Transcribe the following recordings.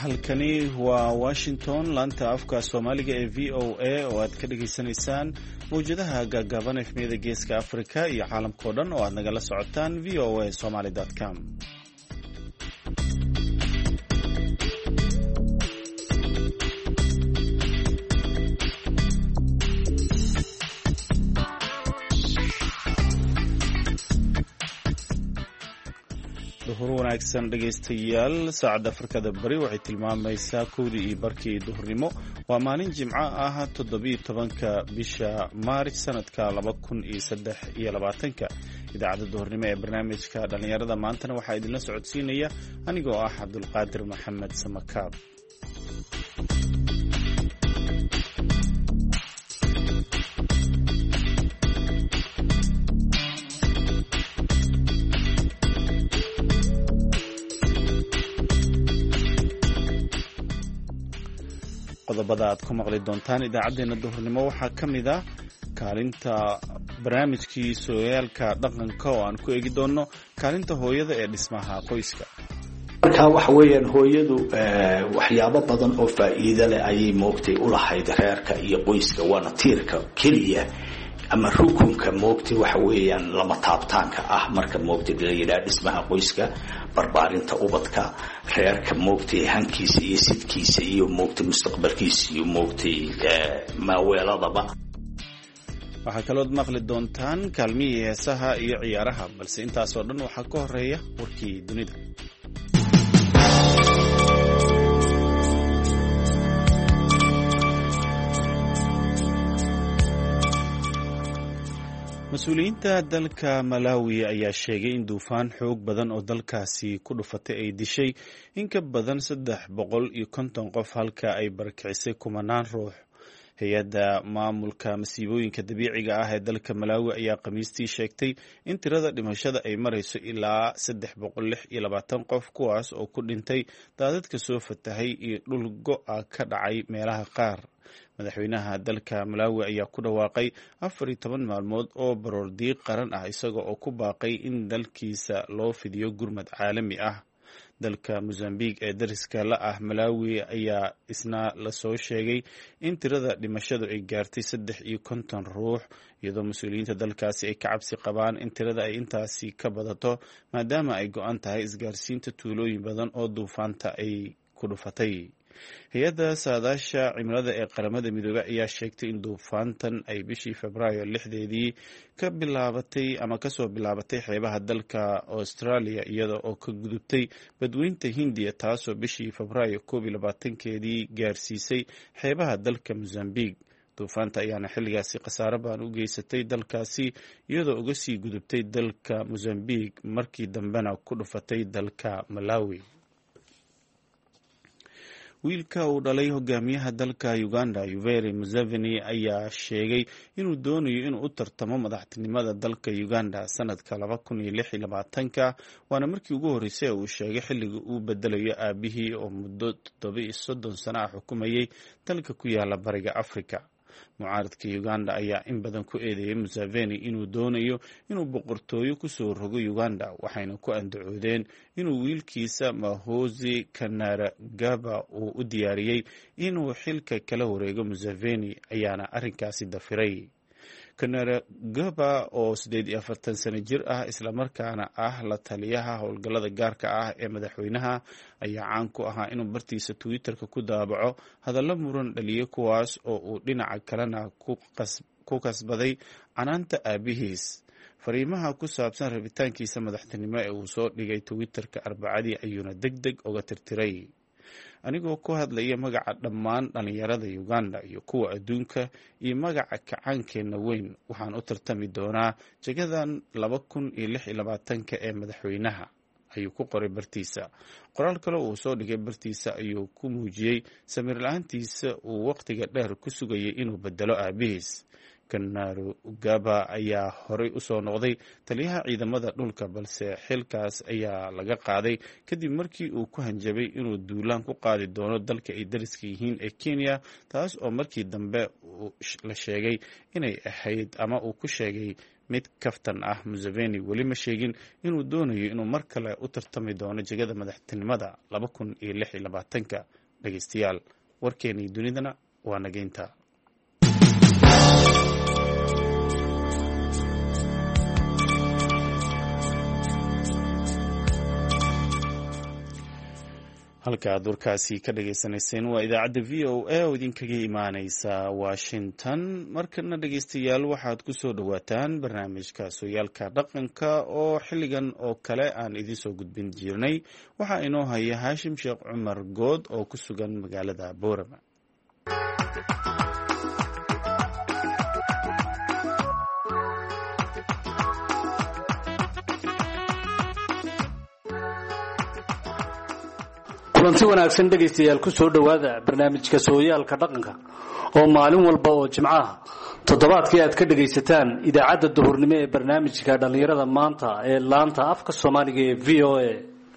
halkani waa Washington laanta afka Soomaaliga ee VOA oo aad ka dhageysanaysaan mowjadaha gaagaaban efmiyada geeska Afrika iyo caalamka oo dhan oo aad nagala socotaan voasomali.com. duhur wanaagsan dhageystayaal saacada Afrikada bari waxay tilmaamaysaa 1:00 duhurnimo waa maalin jimco ah 17 bisha Maaris sanadka 2023 idaacada duhurnimo ee barnaamijka dhalinyarada maantana waxaa idinla socodsiinaya anigoo ah Cabdulqaadir Maxamed Samakaab. qodobada aad ku maqli doontaan idaacadeena duhurnimo waxaa ka mid ah kaalinta barnaamijkii sooyaalka dhaqanka oo aan ku eegi doono kaalinta hooyada ee dhismaha qoyska. marka waxa weeyaan hooyadu waxyaabo badan oo faa'iido leh ayay moogtay u lahayd reerka iyo qoyska waana tiirka keliya ama rukunka moogtay waxa weeyaan lama taabtaanka ah marka moogtay la yiraahdo dhismaha qoyska barbaarinta ubadka reerka moogtay hankiisa iyo sidkiisa iyo moogtay mustaqbalkiisa iyo moogtay maaweeladaba. waxaa kaloo maqli doontaan kaalmihii heesaha iyo ciyaaraha balse intaas oo dhan waxaa ka horeeya warkii dunida. mas-uuliyiinta dalka Malawi ayaa sheegay in duufaan xoog badan oo dalkaasi ku dhufatay ay dishay in ka badan 350 qof halka ay barakicisay kumanaan ruux. hay-adda maamulka masiibooyinka dabiiciga ah ee dalka Malawi ayaa Khamiistii sheegtay in tirada dhimashada ay marayso ilaa 326 qof kuwaas oo ku dhintay daadadka soo fatahay iyo dhul go'a ka dhacay meelaha qaar. madaxweynaha dalka Malawi ayaa ku dhawaaqay 14 maalmood oo baroor diiq qaran ah isaga oo ku baaqay in dalkiisa loo fidiyo gurmad caalami ah. dalka Mozambique ee dariska la ah Malawi ayaa isna la soo sheegay in tirada dhimashadu ay gaartay 53 ruux iyadoo mas'uuliyiinta dalkaasi ay ka cabsi qabaan in tirada ay intaasi ka badato maadaama ay go'an tahay isgaarsiinta tuulooyin badan oo duufaanta ay ku dhufatay. hay-adda saadaasha cimilada ee qaramada midoobay ayaa sheegtay in duufaantan ay bishii Febraayo 6deedii ka soo bilaabatay xeebaha dalka Australia iyada oo ka gudubtay badweynta Hindiya taasoo bishii Febraayo 22keedii gaarsiisay xeebaha dalka Mozambique. duufaanta ayaana xilligaasi khasaare baan u geysatay dalkaasi iyadoo uga sii gudubtay dalka Mozambique markii dambena ku dhufatay dalka Malawi. wiilka uu dhalay hogaamiyaha dalka Uganda Yoweri Museveni ayaa sheegay inuu doonayo inuu u tartamo madaxtinimada dalka Uganda sanadka 2026 waana markii ugu horeysay uu sheegay xilliga uu bedelayo aabihii oo muddo 30 sano ah xukumayay dalka ku yaala bariga Afrika. mucaaradka Uganda ayaa in badan ku eedeeyay Museveni inuu doonayo inuu boqortooyo ku soo rogo Uganda waxayna ku andacoodeen inuu wiilkiisa Mahozi Kainerugaba uu u diyaariyay inuu xilka kala wareego Museveni ayaana arrinkaasi dafiray. Kainerugaba oo 48 sano jir ah isla markaana ah la taliyaha howlgallada gaarka ah ee madaxweynaha ayaa caan ku ahaa inuu bartiisa Twitter-ka ku daabaco hadallo muran dhaliyay kuwaas oo uu dhinaca kalena ku kasbaday canaanta aabihiis. fariimaha ku saabsan rabitaankiisa madaxtinimo ee uu soo dhigay Twitter-ka Arbacadii ayuuna degdeg uga tirtiray. anigoo ku hadlaya magaca dhammaan dhalinyarada Uganda iyo kuwa adduunka iyo magaca kacaankeena weyn waxaan u tartami doonaa jagadan 2026 ee madaxweynaha ayuu ku qoray bartiisa. qoraal kale uu soo dhigay bartiisa ayuu ku muujiyay samir la'aantiisa uu waqtiga dheer ku sugayay inuu bedelo aabihiis. Kainerugaba ayaa horey u soo noqday taliyaha ciidamada dhulka balse xilkaas ayaa laga qaaday kadib markii uu ku hanjabay inuu duulaan ku qaadi doono dalka ay dariska yihiin ee Kenya taas oo markii dambe la sheegay inay ahayd ama uu ku sheegay mid kaftan ah. Museveni weli ma sheegin inuu doonayo inuu mar kale u tartami doono jagada madaxtinimada 2026 dhegeystayaal warkeenii dunidana waa nageynta. halka aad warkaasi ka dhagaysanayseen waa idaacadda VOA oo idinkaga imaaneysa Washington. markana dhegeystayaal waxaad ku soo dhawaataan barnaamijka sooyaalka dhaqanka oo xilligan oo kale aan idin soo gudbin jirnay. waxaa inoo haya Haashim Sheekh Cumar Good oo ku sugan magaalada Boorama. kulanti wanaagsan dhegaystayaal ku soo dhawaada barnaamijka sooyaalka dhaqanka oo maalin walba oo Jimcaha toddobaadkii aad ka dhagaysataan idaacadda duhurnimo ee barnaamijka dhalinyarada maanta ee laanta afka Soomaaliga ee VOA.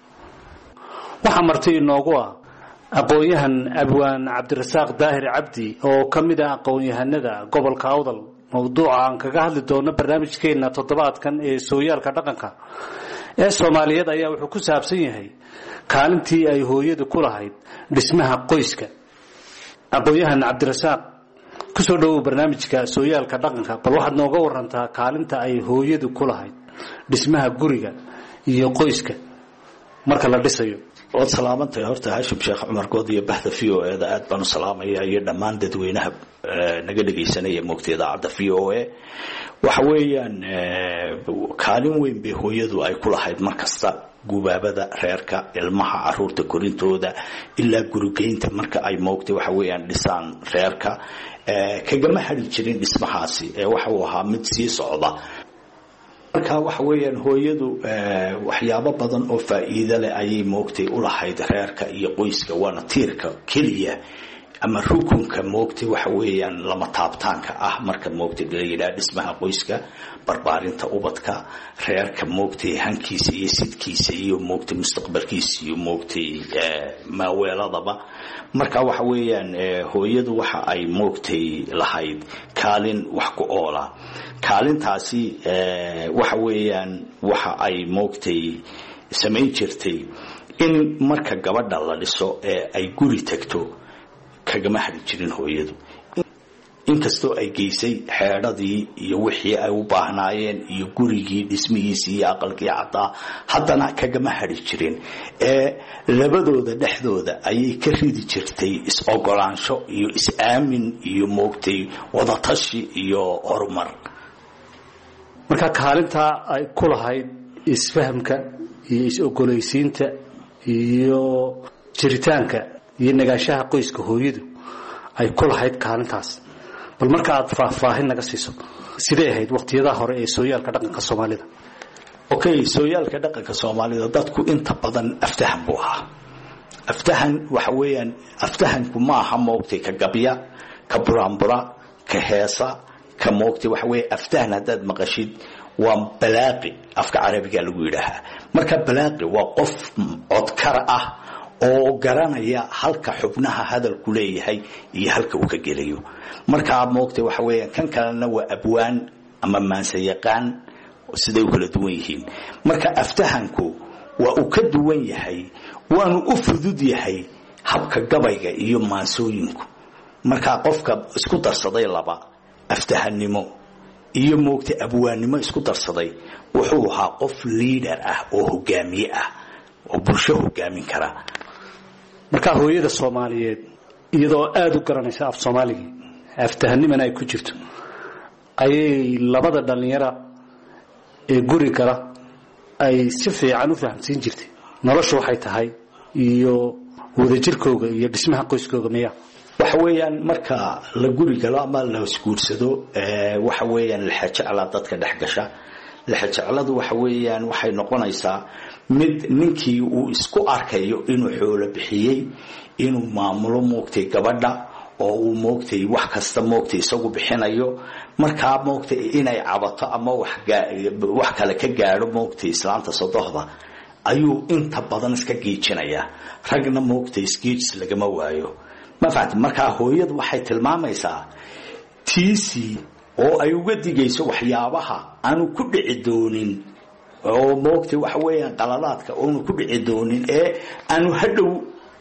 waxa martay inoogu ah aqoonyahan Abwaan Cabdirasaaq Daahir Cabdi oo kamid ah aqoonyahanada gobolka Awdal. mawduuca aan kaga hadli doono barnaamijkeena toddobaadkan ee sooyaalka dhaqanka ee Soomaaliyeed ayaa wuxuu ku saabsan yahay kaalintii ay hooyadu ku lahayd dhismaha qoyska. aqoonyahan Cabdirasaaq ku soo dhawow barnaamijka sooyaalka dhaqanka, bal waxaad nooga warantaa kaalinta ay hooyadu ku lahayd dhismaha guriga iyo qoyska marka la dhisayo. waad salaamantahay horta Haashim Sheekh Cumar Good iyo bahda VOA da aad baan u salaamayaa iyo dhammaan dadweynaha naga dhageysanaya moogtay idaacadda VOA. waxa weeyaan kaalin weyn bay hooyadu ay ku lahayd markasta gubaabada reerka, ilmaha, caruurta korintooda ilaa gurigeynta marka ay moogtay waxa weeyaan dhisaan reerka. kagama hadhi jirin dhismahaasi waxa uu ahaa mid sii socda. marka waxa weeyaan hooyadu waxyaabo badan oo faa'iido leh ayay moogtay u lahayd reerka iyo qoyska. waana tiirka keliya ama rukunka moogtay waxa weeyaan lama taabtaanka ah marka moogtay la yiraahdo dhismaha qoyska, barbaarinta ubadka, reerka moogtay hankiisa iyo sidkiisa iyo moogtay mustaqbalkiisa iyo moogtay maaweeladaba. marka waxa weeyaan hooyadu waxa ay moogtay lahayd kaalin wax ku oola. kaalintaasi waxa weeyaan waxa ay moogtay samayn jirtay in marka gabadha la dhiso ay guri tagto kagama hadhi jirin hooyadu. inkastoo ay geysay xeedhadii iyo wixii ay u baahnaayeen iyo gurigii dhismihiisii iyo aqalkii caddaa, haddana kagama hadhi jirin. labadooda dhexdooda ayay ka ridi jirtay is-ogolaansho iyo is-aamin iyo moogtay wadatashi iyo horumar. marka kaalinta ay ku lahayd isfahamka iyo is-ogolaysiinta iyo jiritaanka iyo nagaashaha qoyska hooyadu ay ku lahayd kaalintaas, bal marka aad faahfaahin naga siiso sidee ahayd waqtiyada hore ee sooyaalka dhaqanka Soomaalida. sooyaalka dhaqanka Soomaalida dadku inta badan aftahan buu ahaa. aftahan waxa weeyaan aftahanku ma aha moogtay ka gabya, ka buraanbura, ka heesa, ka moogtay waxa weey aftahan hadaad maqashid waa balaaqi afka Carabiga lagu yiraahdaa. marka balaaqi waa qof codkar ah oo garanaya halka xubnaha hadalku leeyahay iyo halka uu ka gelayo. marka moogtay waxa weeyaan kan kalena waa abwaan ama maansayaqaan siday kala duwan yihiin. marka aftahanku waa uu ka duwan yahay, waanu u fudud yahay habka gabayga iyo maansooyinku. marka qofka isku darsaday laba aftahannimo iyo moogtay abwaannimo isku darsaday wuxuu ahaa qof leader ah oo hogaamiye ah oo bulsho hogaamin kara. marka hooyada Soomaaliyeed iyadoo aad u garanaysa af Soomaaliga, aftahannimana ay ku jirto, ayay labada dhalinyaro ee guri kala ay si fiican u fahamsiin jirtay noloshu waxay tahay iyo wadajirkooda iyo dhismaha qoyskooda. miya waxa weeyaan marka la guri galo ama la isguursado waxa weeyaan la xajacla dadka dhexgasha. la xajacladu waxa weeyaan waxay noqonaysaa mid ninkii uu isku arkayo inuu xoolo bixiyay, inuu maamulo moogtay gabadha oo uu moogtay wax kasta moogtay isagu bixinayo. marka moogtay inay cabato ama wax kale ka gaaro moogtay islaanta sodohda ayuu inta badan iska geejinaya. ragna moogtay isgeejis lagama waayo. ma fahamtay. marka hooyadu waxay tilmaamaysaa tiisi oo ay uga digayso waxyaabaha aanu ku dhici doonin oo moogtay waxa weeyaan qaladaadka oo ku dhici doonin aanu hadhow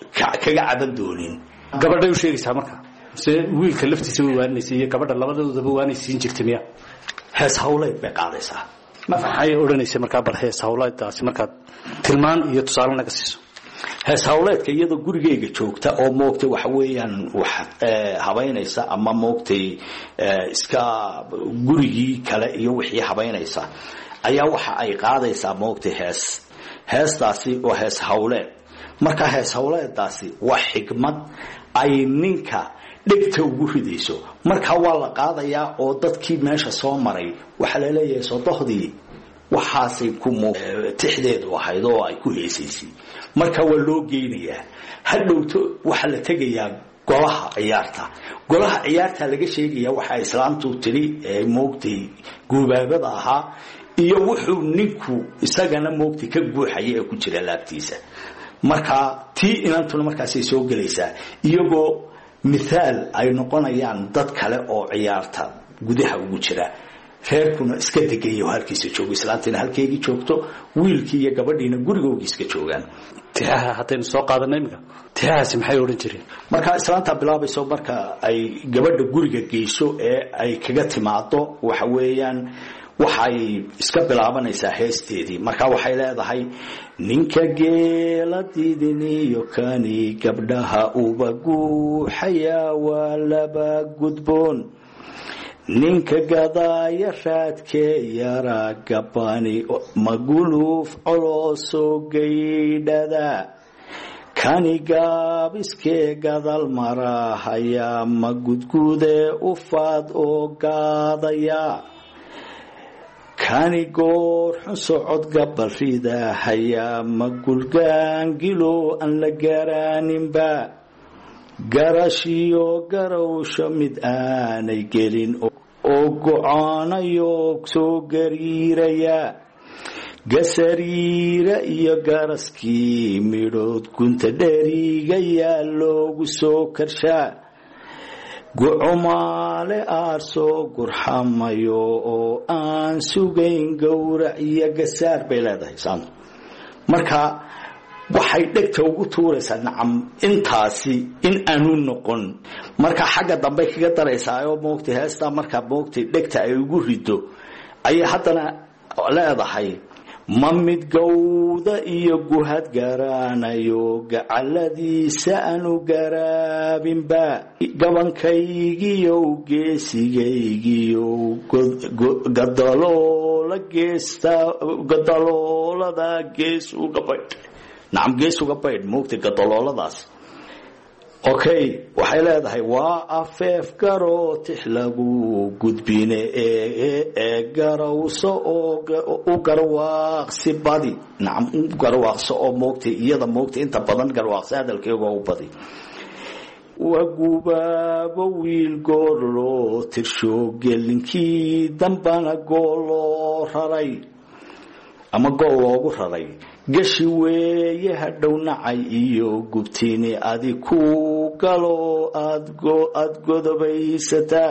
kaga caban doonin. gabadhay u sheegaysaa marka se wiilka laftiisa way waanaysa iyo gabadha labadoodaba waanaysiin jirtay miya hees hawleed bay qaadaysaa maxay odhanaysa markaa bal hees hawleedtaasi markaad tilmaan iyo tusaale naga siiso hees hawleedka iyadoo gurigeyga joogta oo moogtay waxa weeyaan wax habaynaysa ama moogtay iska gurigii kale iyo wixii habaynaysa ayaa waxa ay qaadaysaa moogtay heestaasi oo hees hawleed marka hees hawleedaasi waa xigmad ay ninka dhigta ugu ridayso marka waa la qaadayaa oo dadkii meesha soo maray waxa la leeyahay sodohdii waxaasay ku tixdeedu ahayd oo ay ku heesaysay marka waa loo geynayaa hadhowto waxa la tegayaa golaha ciyaarta laga sheegaya waxa islaamtu tiri moogtay guubaabada ahaa iyo wuxuu ninku isagana moogtay ka guuxaya ee ku jira laabtiisa marka tii inantuna markaasay soo gelaysaa iyagoo mithaal ay noqonayaan dad kale oo ciyaarta gudaha ugu jira reerkuna iska degayo halkiisa joogo islaantina halkeegii joogto wiilkii iyo gabadhiina gurigoogii iska joogaan tiyaha haddaynu soo qaadanay imika tiyahaasi maxay odhan jireen marka islaanta bilaabayso marka ay gabadha guriga geyso ee ay kaga timaado waxa weeyaan waxay iska bilaabanaysaa heesteedii marka waxay leedahay ninka geeladidiniyo kani gabdhaha uba guuxaya waa laba gudboon ninka gadaaya raadkee yara gabani maguluuf coloosoo gaydhada kani gaabiskee gadal marahaya ma gudgudee ufaad oo gaadaya kani goor xun socod gabal ridahaya ma gulgaangilo aan la garaaninba garashiyo garowsho mid aanay gelin oo gocaanayo soo gariiraya gasariira iyo garaskii midhood gunta dherigayaa loogu soo karshaa gucumaale aarsoo gurxamayo oo aan sugayn gowrac iyo gasaar bay leedahay saantu marka waxay dhegta ugu tuuraysaa nacam intaasi in aanu noqon marka xagga dambe kaga daraysaa oo moogtay heestaa markaa moogtay dhegta ay ugu rido ayay haddana leedahay ma mid gawda iyo guhad garaanayo gacaladiisa aanu garaabinba gabankaygiiyow geesigaygiiyow gadaloolada gees uga baydh nacam gees uga baydh moogtay gadalooladaas okay waxay leedahay waa afeef garoo tix lagu gudbine ee garawso oo u garwaaqsi badi nacam u garwaaqso oo moogtay iyada moogtay inta badan garwaaqsi hadalkeega u badi waa gubaabo wiil goor loo tirsho gelinkii dambana gool loo raray ama gool loogu raray gashi weeye hadhow nacay iyo gubtini adi ku galo aad godobaysataa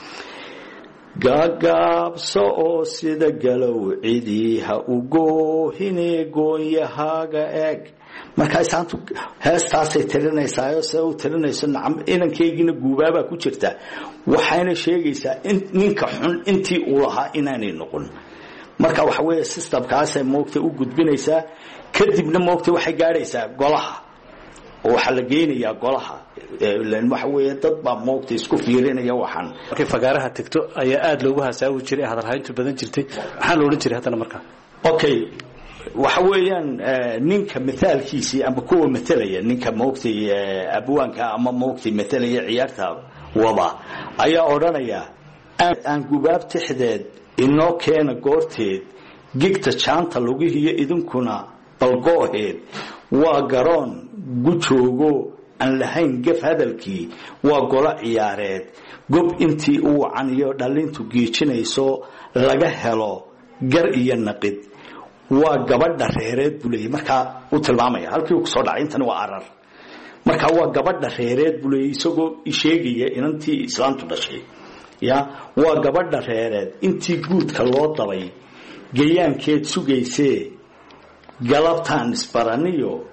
gaagaabso oo sida galow cidii ha u goohine goonyahaaga eeg markaa isaantu heestaasay tirinaysaa sida u tirinayso nacam inankeygiina guubaabaa ku jirta waxayna sheegaysaa in ninka xun intii uu lahaa inaanay noqon marka waxa weeye systemkaasay moogtay u gudbinaysaa kadibna moogtay waxay gaadhaysaa golaha oo waxaa la geynayaa golaha waxa weeye dad baa moogtay isku fiirinaya waxaan markay fagaaraha tagto ayaa aad loogu hasaawi jiray hadalhayntu badan jirtay maxaa la odhan jiray haddana markaa okay waxa weeyaan ninka mithaalkiisii ama kuwa matalaya ninka moogtay abwaanka ama moogtay matalaya ciyaarta wada ayaa odhanaya aan gubaab tixdeed inoo keena goorteed gigta jaanta lugihiyo idinkuna balgooheed waa garoon gujoogo aan lahayn gaf hadalkii waa golo ciyaareed gob intii uu wacaniyo dhalintu giijinayso laga helo gar iyo naqid waa gabadha reereed buu leeyahay markaa uu tilmaamaya halkii uu kusoo dhacay intani waa arar markaa waa gabadha reereed buu leeyahay isagoo sheegaya inantii islaantu dhashay ya waa gabadha reereed intii guudka loo dabay gayaankeed sugaysee galabtaan isbaraniyo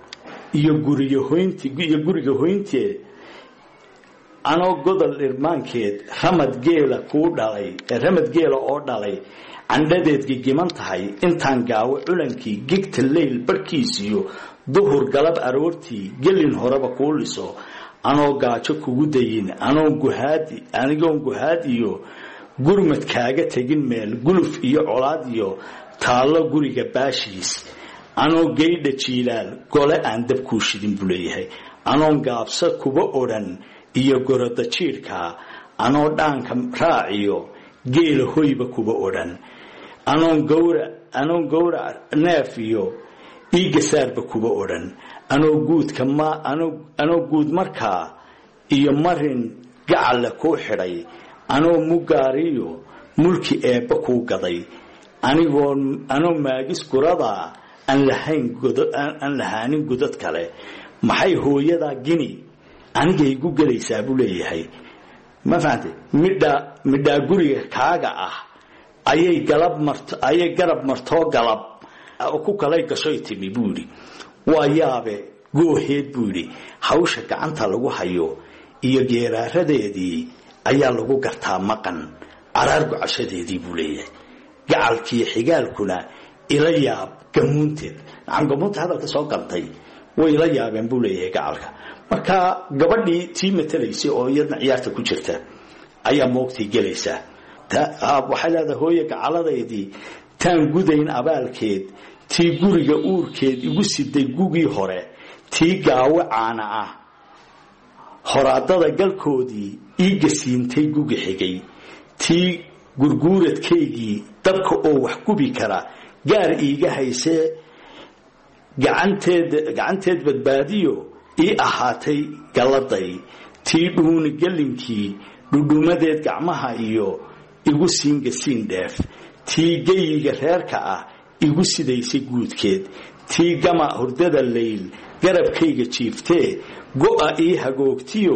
iyo guriga hoynteed anoo godol dhirmaankeed ramad geela oo dhalay candhadeed gigiman tahay intaan gaawo culankii gigta leyl barhkiisiyo duhur galab aroortii gelin horeba kuu liso anoo gaajo kugu dayin anigoon guhaad iyo gurmad kaaga tegin meel guluf iyo colaad iyo taallo guriga baashiis anoo geydha jiilaal gole aan dab kuu shidin buu leeyahay anoon gaabsa kuba odhan iyo goroda jiirkaa anoo dhaanka raaciyo geela hoyba kuba odhan anoon gowrac neef iyo iigasaarba kuba odhan anoo guud markaa iyo marin gacalla kuu xidhay anoo mugaariyo mulki eebba kuu gaday anoo maagis guradaa aan lahaanin godad kale maxay hooyadaa gini anigay igu gelaysaa buu leeyahay ma fahamtay midhaa guriga kaaga ah ayay garab martoo galab ku kalay gashoy timi buu yidhi waa yaabe gooheed buu yidhi hawsha gacanta lagu hayo iyo geeraaradeedii ayaa lagu gartaa maqan caraar gocashadeedii buu leeyahay gacalkiiyo xigaalkuna ila yaab gamuunteed gamuunta hadalka soo galtay way ila yaabeen buu leeyahay gacalka marka gabadhii tii matalaysay oo iyadna ciyaarta ku jirta ayaa moogtay gelaysaa waxay leedahay hooye gacaladeydii taan gudayn abaalkeed tii guriga uurkeed igu siday gugii hore tii gaawo caana ah horaadada galkoodii ii gasiintay gugi xigay tii gurguuradkaygii dabka oo wax gubi kara gaar iiga haysee gacanteed badbaadiyo ii ahaatay galladay tii dhuuni gallinkii dhudhumadeed gacmaha iyo igu siingasiin dheef tii geyiga reerka ah igu sidaysay guudkeed tii gama hurdada layl garabkayga jiiftee go'a ii hagoogtiyo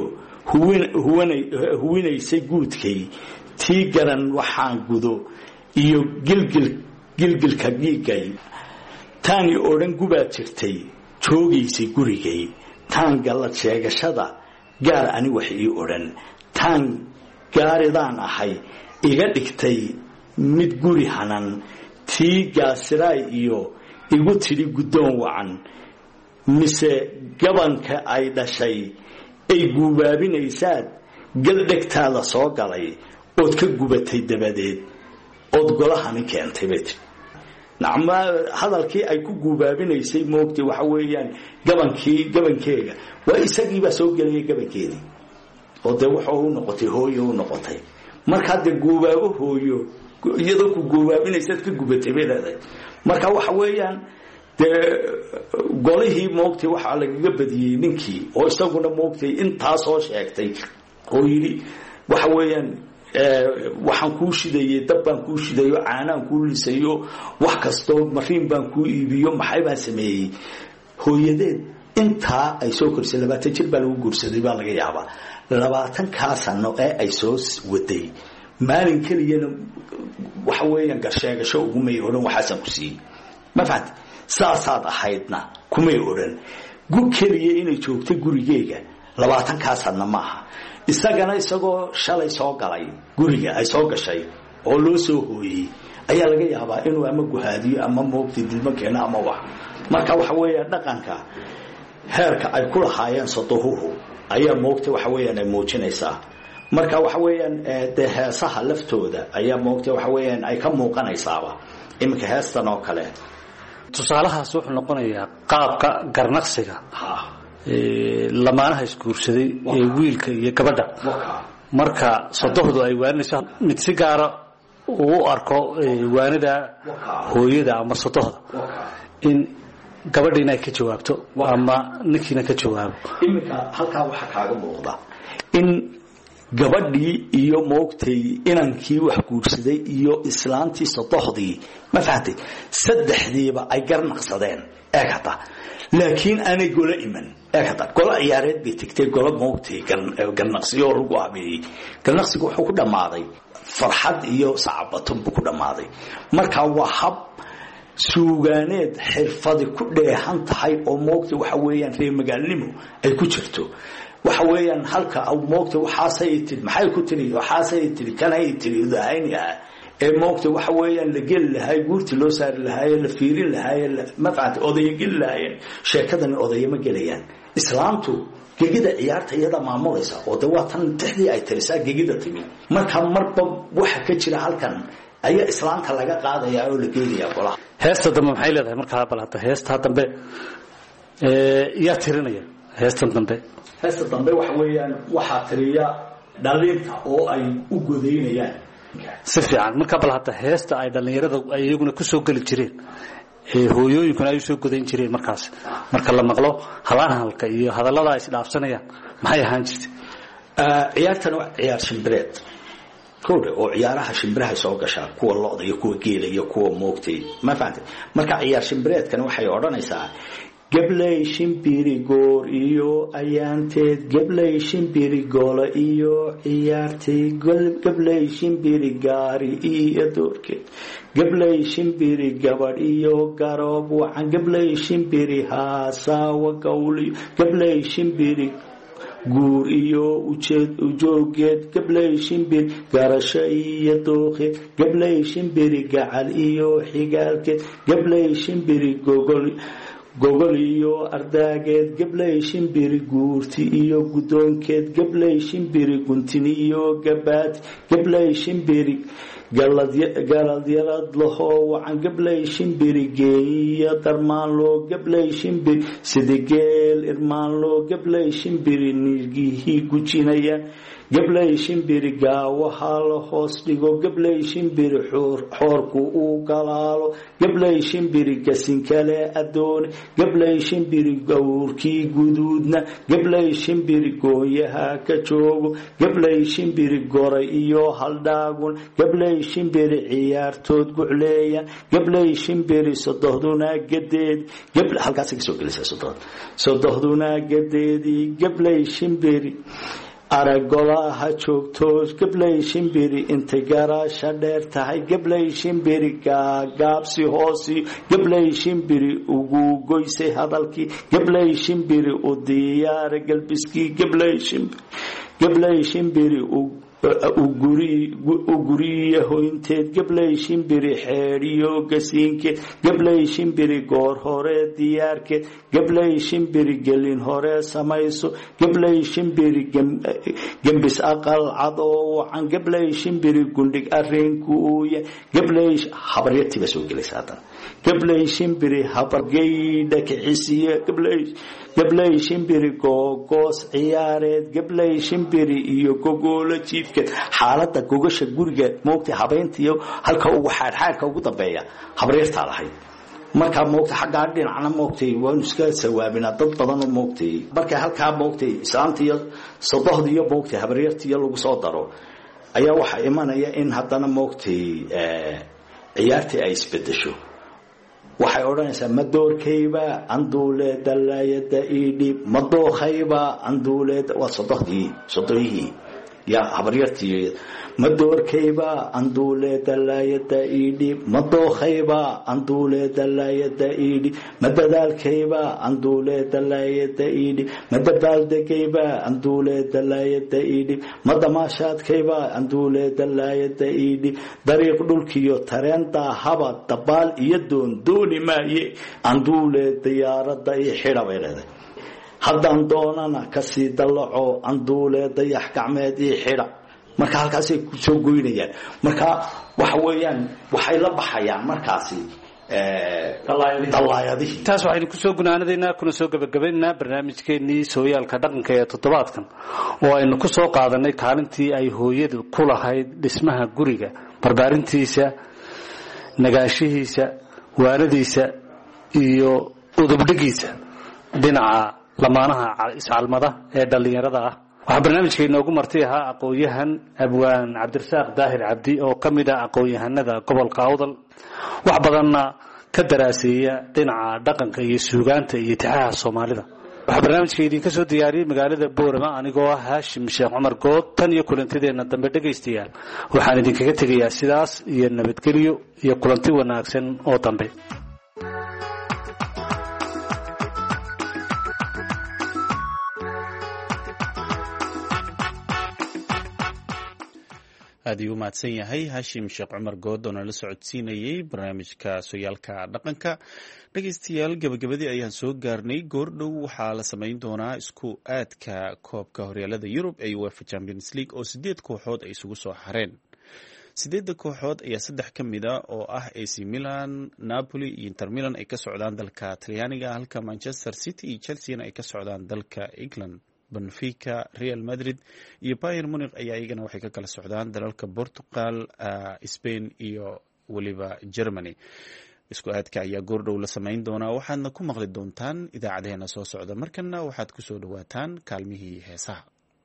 huwinaysay guudkay tii garan waxaan gudo iyo gilgilka dhiigay taani odhan gubaad jirtay joogaysay gurigay taan gallad sheegashada gaar ani wax ii odhan taan gaaridaan ahay iga dhigtay mid guri hanan tii gaasiraay iyo igu tidhi guddoon wacan mise gabanka ay dhashay ay guubaabinaysaad galdhegtaada soo galay ood ka gubatay dabadeed ood golahani keentay bay tii nacma hadalkii ay ku guubaabinaysay moogtay waxa weeyaan gabankeega waa isagiibaa soo gelaya gabankeedii oo dee wuxuu u noqotay hooyo u noqotay markaa dee guubaabo hooyo iyadoo ku guubaabinaysaad ka gubatay bay leedahay marka waxa weeyaan dee golihii moogtay waxaa lagaga badiyey ninkii oo isaguna moogtay intaasoo sheegtay oo yidhi waxa weeyaan waxaan kuu shidayey dab baan kuu shidayo caanaan kuu lisayo wax kastoo mariin baan kuu iibiyo maxay baan sameeyey hooyadeed intaa ay soo korisay 20 jir baa lagu guursaday baa laga yaabaa 20 sano ee ay soo waday maalin kaliyana waxa weeyaan garsheegasho ugu may oran waxaasan ku siiyey ma fahamtay saasaad ahaydna kumay oran gub kaliya inay joogtay gurigeega 20 sano maaha isagana isagoo shalay soo galay guriga ay soo gashay oo loo soo hooyay ayaa laga yaabaa inuu ama guhaadiyo ama moogtay dilma keena ama wax marka waxa weeyaan dhaqanka heerka ay ku lahaayeen sodohuhu ayaa moogtay waxa weeyaan ay muujinaysaa marka waxa weeyaan de heesaha laftooda ayaa moogtay waxa weeyaan ay ka muuqanaysaaba iminka heestan oo kale tusaalahaas wuxuu noqonayaa qaabka garnaqsiga lamaanaha isguursaday ee wiilka iyo gabadha marka sodohdu ay waaninayso mid si gaara uu arko waanida hooyada ama sodohda in gabadhiina ay ka jawaabto ama ninkiina ka jawaabo iminka halkaa waxa kaaga muuqda in gabadhii iyo moogtay inankii wax guursaday iyo islaantii sodohdii ma fahamtay saddexdiiba ay garnaqsadeen eegata laakiin aanay golo iman eegata golo ciyaareed bay tagtay golo moogtay garnaqsiyo lagu aabeeyey garnaqsigu wuxuu ku dhammaaday farxad iyo sacabato buu ku dhammaaday marka waa hab suugaaneed xirfadi ku dheehan tahay oo moogtay waxa weeyaan reer magaalnimo ay ku jirto waxa weeyaan halka moogtay waxaasay tiri maxay ku tiri waxaasay tiri kanay tiri daayniga ee moogtay waxa weeyaan la geli lahay guurti loo saari lahay la fiirin lahay mafcad odaya geli lahay sheekadan odaya ma gelayaan islaamtu gegida ciyaarta iyada maamulaysa oo dawaatan tixdii ay tirisaa gegida timi marka marba waxa ka jira halkan ayaa islaamta laga qaadaya oo la geeyaa golaha heesta dambe maxay leedahay markaa balata heesta dambe yaa tirinaya heesta dambe waxa weeyaan waxa tiriya dhalinta oo ay u godeynayaan si fiican marka balata heesta ay dhalinyarada ay iyaguna ku soo gali jireen hooyooyinkuna ay soo godayn jireen markaas marka la maqlo halka iyo hadallada is dhaafsanayaan maxay ahaan jirtay ciyaartan waa ciyaar shimbireed kooda oo ciyaaraha shimbiraha soo gasha kuwa lo'da iyo kuwa geela iyo kuwa moogtay ma fahamtay marka ciyaar shimbireedkan waxay odhanaysaa gablay shimbiri goor iyo ayaanteed gablay shimbiri goola iyo ciyaartay gablay shimbiri gaari iyo doorkeed gablay shimbiri gabadh iyo garoob wacan gablay shimbiri haasawa gawliyo gablay shimbiri guur iyo ujoogeed gablay shimbir garasho iyo dooqeed gablay shimbiri gacal iyo xigaalkeed gablay shimbiri gogol iyo ardaageed gablay shimbiri guurti iyo gudoonkeed gablay shimbiri guntin iyo gabaad gablay shimbiri galadyarad lahoo wacan gablay shimbiri geeyiyo darmaanloo gablay shimbiri sidageel irmaanloo gablay shimbiri nirgihii gujinayaan gablay shimbiri gaawaha la hoos dhigo gablay shimbiri xoorku uu galaalo gablay shimbiri gasinkale adoone gablay shimbiri gawrkii guduudna gablay shimbiri gooyaha ka joogo gablay shimbiri goray iyo haldhaagun gablay shimbiri ciyaartood gucleeya gablay shimbiri sodohduna gadeed halkaas ka soo gelaysaa sodohduna gadeedii gablay shimbiri aragolaha joogto gablay shimbiri intay garaasha dheer tahay gablay shimbiri gaabsi hoosi gablay shimbiri ugu goysay hadalkii gablay shimbiri u diyaara galbiskii gablay shimbiri guriya hoynteed gablay shimbiri xeedhiyo gasiinkeed gablay shimbiri goor hore diyaarkeed gablay shimbiri gelin hore samayso gablay shimbiri gembis aqal cad oo wacan gablay shimbiri gundhig arinku uuya gablay habaryatiba soo gelaysa haddana gablay shimbiri habargeydha kixisiya gablay shimbiri googoos ciyaareed gablay shimbiri iyo gogoola jiifkeed xaalada gogasha guriga moogtay habeynta iyo halka ugu xaadxaadka ugu dambeeya habaryartaa lahayd markaa moogtay xaggaa dhinacna moogtay waanu iska sawaabinaa dad badan oo moogtay markay halkaa moogtay islaamta iyo sodohda iyo moogtay habaryarta iyo lagu soo daro ayaa waxaa imanaya in haddana moogtay ciyaartii ay isbedesho waxay odhanaysaa madoorkayba anduule dalayada idhib madookhayba anduule waa sodohihii yaa habaryartii madoorkayba anduule dalayada idhib madookhayba anduule dalayada idhib madadaalkayba anduule dalayada idhib madabaaldegayba anduule dalayada idhib madamaashaadkayba anduule dalayada idhib dariiq dhulkiyo tareenta haba dabaal iyo dooni maaye anduule diyaarada iyo xidha bay leedahay haddaan doonana kasii dallaco anduule dayax gacmeed iyo xidha marka halkaasay ku soo goynayaan marka waxa weeyaan waxay la baxayaan markaasi dallaayadihii taas waxaynu kusoo gunaanadaynaa kuna soo gabagabaynaynaa barnaamijkeennii sooyaalka dhaqanka ee toddobaadkan oo aynu ku soo qaadanay kaalintii ay hooyadu ku lahayd dhismaha guriga barbaarintiisa nagaanshihiisa waanadiisa iyo udubdhigiisa dhinaca lamaanaha iscalmada ee dhallinyarada ah waxaa barnaamijka inoogu martay ahaa aqoon-yahan abwaan cabdirasaaq daahir cabdi oo ka mid ah aqoon-yahanada gobolka awdal wax badanna ka daraaseeya dhinaca dhaqanka iyo suugaanta iyo tixaha soomaalida waxaa barnaamijka idinka soo diyaariyey magaalada boorama anigoo ah haashim sheekh cumar good tan iyo kulantideenna dambe dhegaystayaal waxaan idinkaga tegayaa sidaas iyo nabadgelyo iyo kulanti wanaagsan oo dambe aad ayuu mahadsan yahay hashim sheekh cumar good oo nala socodsiinayey barnaamijka sooyaalka dhaqanka. dhegeystayaal gabagabadii ayaan soo gaarnay. goordhow waxaa la samayn doonaa isku aadka koobka horyaalada yurub ee uefa champions league oo 8 kooxood ay isugu soo hareen. 8 kooxood ayaa 3 ka mid a oo ah AC Milan, Napoli iyo Inter Milan ay ka socdaan dalka Talyaaniga, halka Manchester City iyo Chelsea ay ka socdaan dalka England. Benfica, Real Madrid iyo Bayern Munich ayaa iyagana waxay ka kala socdaan dalalka Portugal, Spain iyo waliba Germany. isku aadka ayaa goordhow la samayn doonaa, waxaadna ku maqli doontaan idaacadeena soo socda. markana waxaad ku soo dhawaataan kaalmihii heesaha.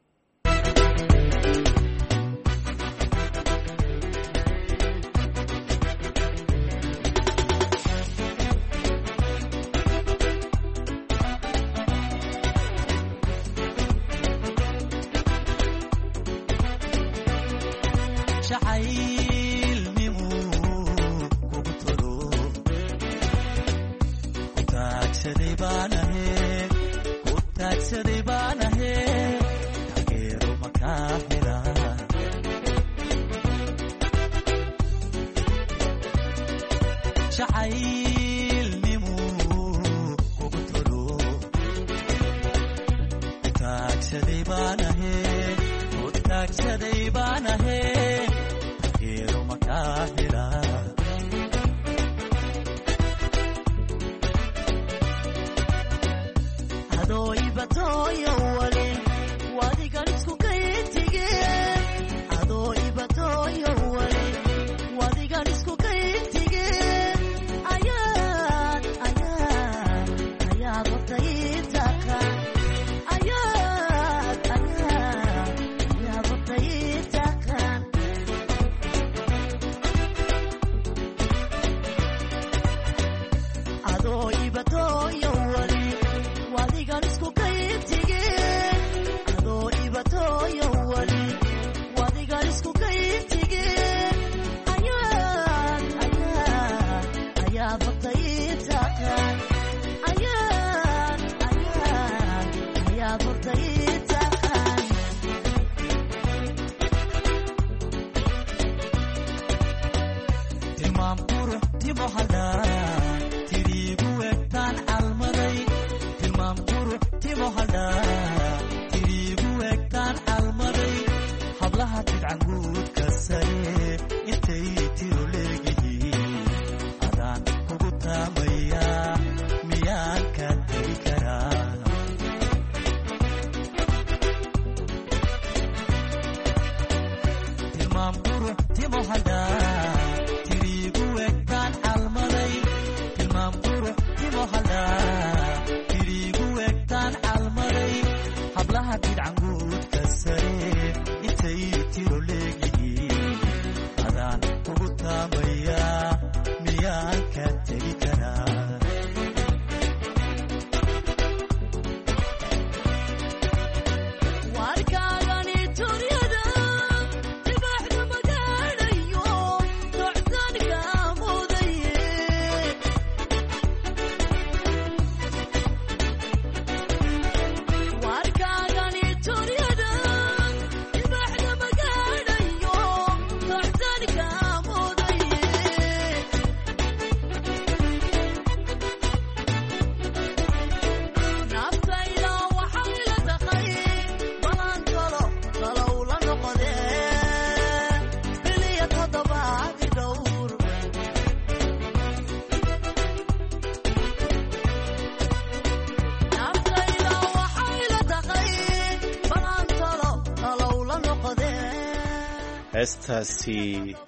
heestaasi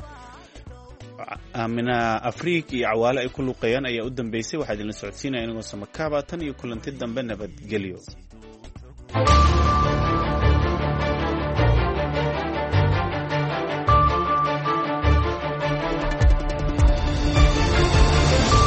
aamina afriik iyo cawaale ay ku luqeeyaan ayaa u dambeysay. waxaa idinla socodsiinaya inagoo samakaaba tan iyo kulanti dambe nabadgelyo.